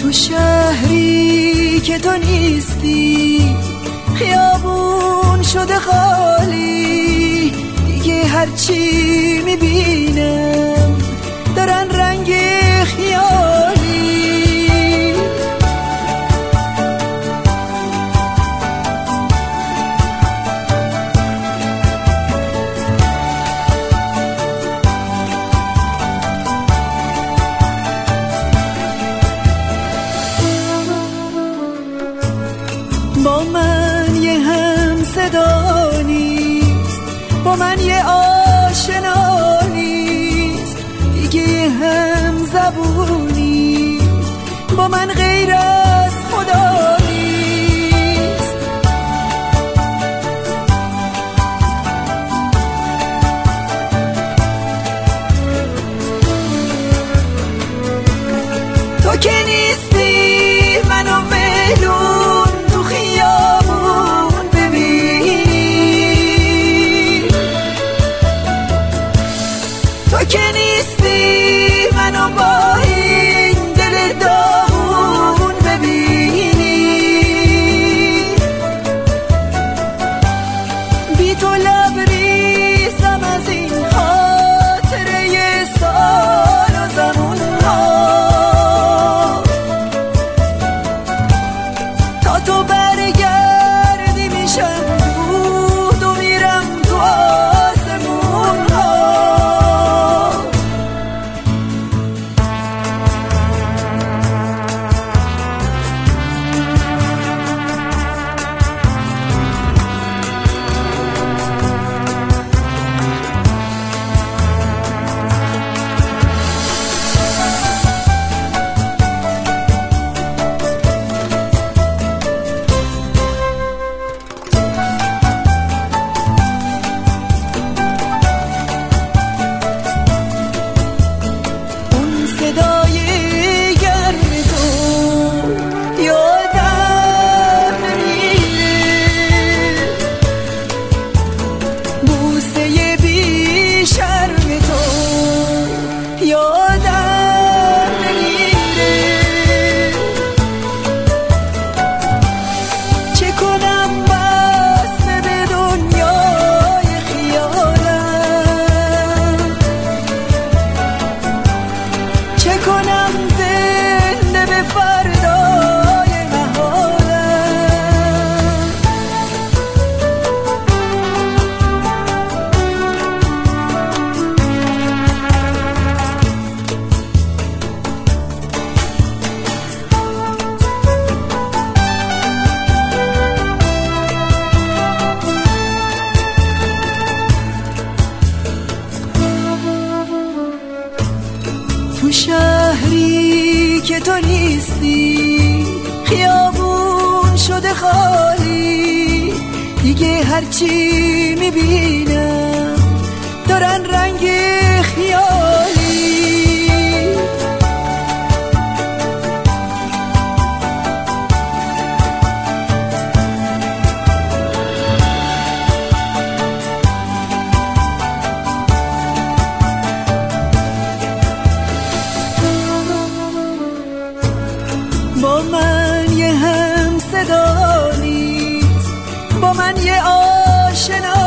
تو شهری که تو نیستی خیابون شده خالی، دیگه هرچی میبینم دارن رنگ خیالی. با من یه هم صدا نیست، با من یه آشنا نیست، دیگه یه هم زبونی با من غیر از خدا نیست. تو که نیستی منو ولون تو خیابون ببینی، تو که نیستی منو با این دل داغون ببینی. بی تو لبریزم از این خاطره سال و زمان ها، تا تو برگردی میشم دود و میرم تو آسمون ها. صدای گرم تو یادم نمیره، بوسه بی شرم تو یادم نمیره. چه کنم بسته به دنیای خیالم، چه کنم زنده به فردای محالم. تو شهری که تو نیستی خیابون شده خالی، دیگه هرچی میبینم دارن رنگ خیالی. با من یه هم صدا نیست، با من یه آشنا